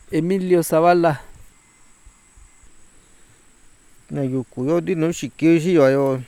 Emilio Zavala. Na yuku yo di no xiki xi yo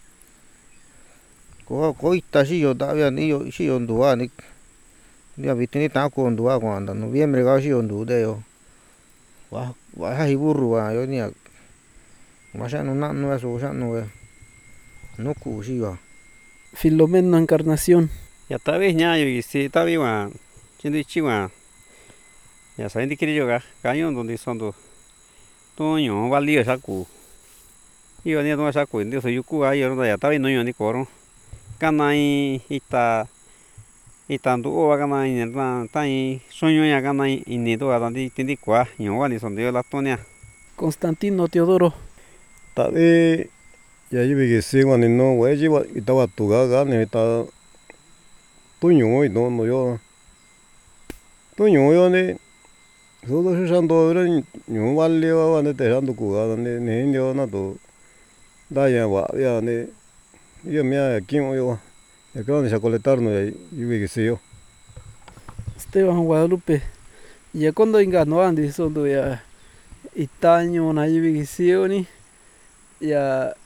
ko ita xi yo tavia ni yo xi yo ndua ni ya vitini ta ko ndua cuando noviembre ga xi yo ndu de yo wa ja burro wa yo ni ma xa no nanu eso xa no no ku xi yo Filomeno Encarnación. Ya tavi ña yo si tavi wa chindu chi wa ya sa ndi kiri yo ga kaño donde son toño valio sa ku yo ni no sa ku ndi so yuku ga yo ya tavi no yo ni koro kanai ita ndu o ga na ni tai sueño ya ga na ni do ga ndi ndi kwa yo wa ni son de la tonia. Constantino Teodoro. Tavi ya yivi que si wa ni no we ji wa ita wa tu ga ni ta tuño i no yo tuño yo ni so do shi san do re ñu valio wa ne te san ku ga ni yo na do da ya wa ya ni yo me aquí yo acaban de coletarnos yivi que si yo Esteban Guadalupe. Ya cuando ingano andi son do ya itaño na yivi que si yo ni ya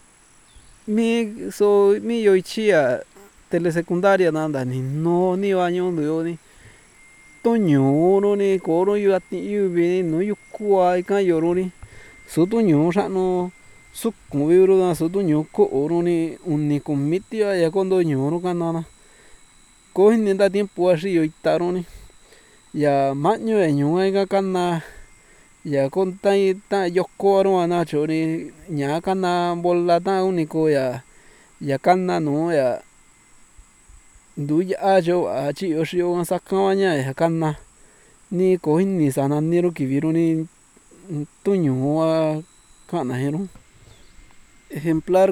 mi yo ichia telesecundaria nanda ni no ni año yo ni toño no ni koro yo ati yu vi no yu kwa ka yo ro ni so toño sa no su ku vi ro na so toño ko ro ni uni comitia ya cuando ño ro kana na ko ni da tiempo así yo itaro ni ya maño e ño ga kana ya con tai ta yo ko ro na cho ni ña kana bola ta único ya kana no ya ndu ya yo a chi yo xio sa ka ña ya kana ni ko ni sa na ni ro ki vi ro ni tuño a kana jero. Ejemplar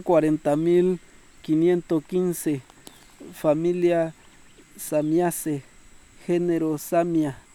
40.515, familia Samiaceae, género Samia.